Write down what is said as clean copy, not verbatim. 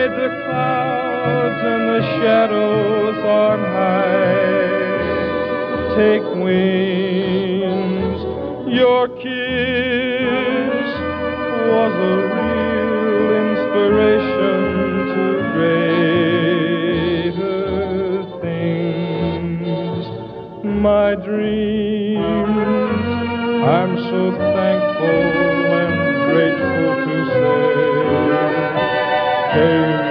the clouds and the shadows on high take wings. Your kiss was a real inspiration to greater things. My dreams, I'm so thankful and grateful to say, came